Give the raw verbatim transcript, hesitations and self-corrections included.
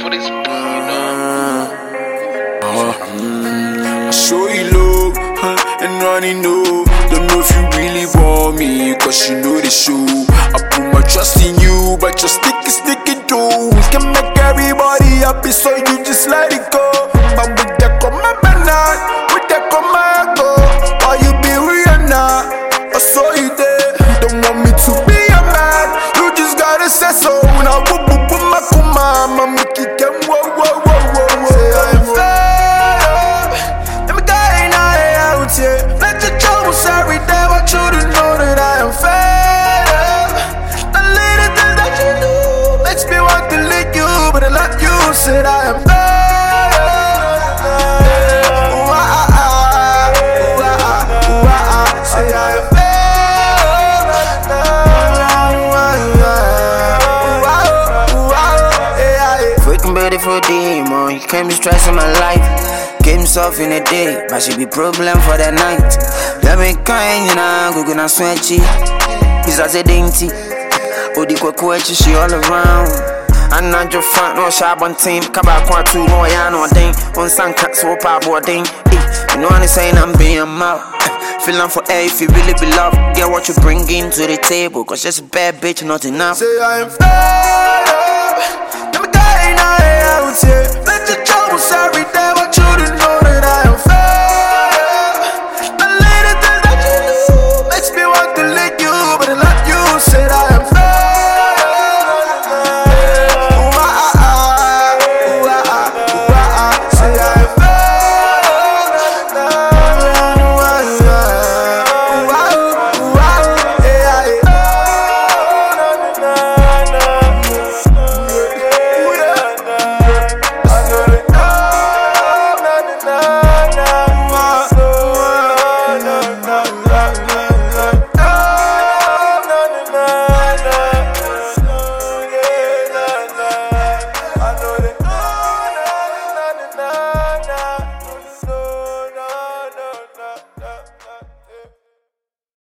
for this beat, you know. Uh, mm, I show you love, huh, and running know. Don't know if you really want me, cause you know the show. I put my trust in you, but your stick is sticking too. Can make everybody happy, so you just let it go. But with that come my banana, with that come my go. Why you be Rihanna? I saw you there. Don't want me to be a man, you just gotta say so. Now whoop whoop whoop my kuma, mama kick him, whoa whoa whoa whoa whoa. Say I'm fed up, let me get out here. Let your troubles every day, want you to know that I am fed up. The little things that you do makes me want to lick you, but I love you. Said I am fed up. Ooh, ah, ah, ah. Ooh, ah, ah, ooh, ah, ah. Say I am fed up. Beautiful demon, you can't be stressing my life. Came soft in the day, but she be problem for the night. Let me kind, you know, go gonna sweaty. It's as a dainty. Odi kwa kwechi, she all around. And not your front, no sharp on team. Kaba kwa tu, no ya no ding. On san cat, so pa boarding. You know what I'm saying, I'm being out. Feeling for air if you really be loved. Get what you bring into the table, cause just a bad bitch, not enough. Say I am fed up. Let me get out here. Let your troubles every day.